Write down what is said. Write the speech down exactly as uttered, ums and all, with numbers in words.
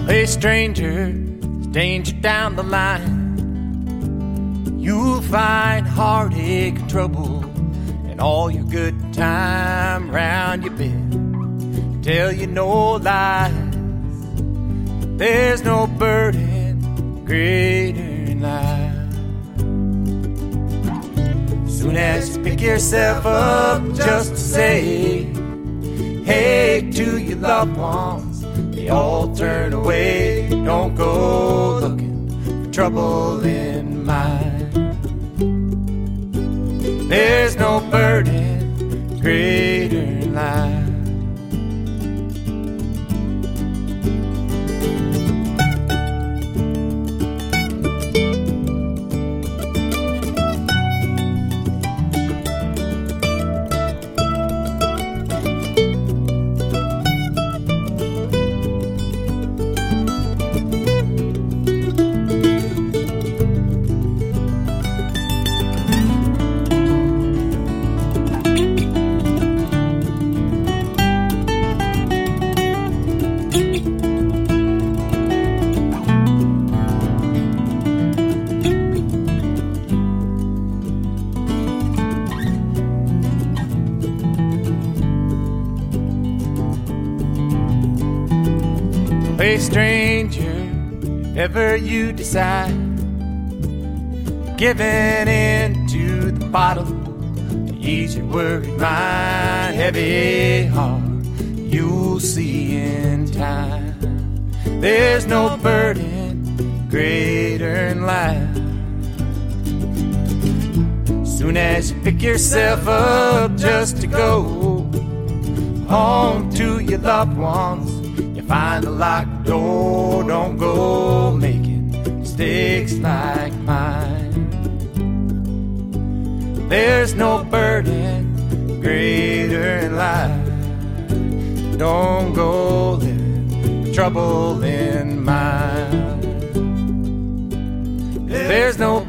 Hey stranger, there's danger down the line. You'll find heartache and trouble, and all your good time round your bed tell you no lies. There's no burden greater in life. Soon as you pick yourself up just to say hey to your loved ones, they all turn away. Don't go looking for trouble in mind. There's no burden greater in life. Hey stranger, if ever you decide giving in to the bottle to ease your worried mind, heavy heart you'll see in time. There's no burden greater in life. Soon as you pick yourself up just to go home to your loved ones, find the locked door. Don't go making mistakes like mine. There's no burden greater in life. Don't go living with trouble in mind. There's no